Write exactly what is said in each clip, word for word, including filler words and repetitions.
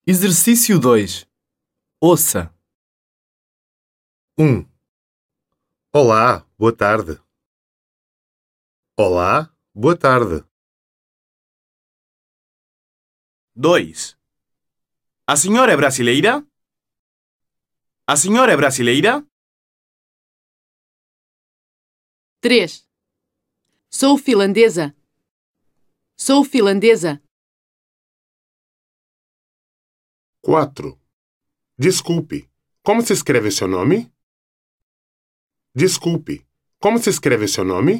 Exercício dois. Ouça. um. Olá, boa tarde. Olá, boa tarde. dois. A senhora é brasileira? A senhora é brasileira? três. Sou finlandesa. Sou finlandesa. quatro. Desculpe, como se escreve seu nome? Desculpe, como se escreve seu nome?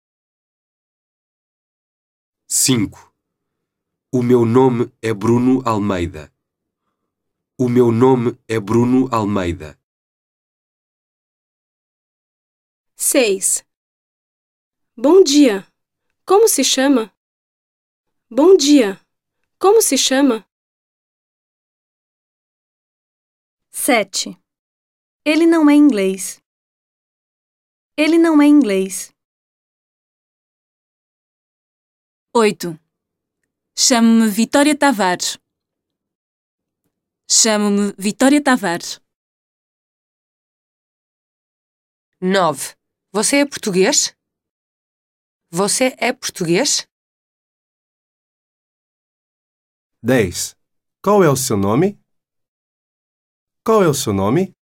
cinco. O meu nome é Bruno Almeida. O meu nome é Bruno Almeida. seis. Bom dia. Como se chama? Bom dia. Como se chama? sete. Ele não é inglês. Ele não é inglês. oito. Chamo-me Vitória Tavares. Chamo-me Vitória Tavares. nove. Você é português? Você é português? dez. Qual é o seu nome? Qual é o seu nome?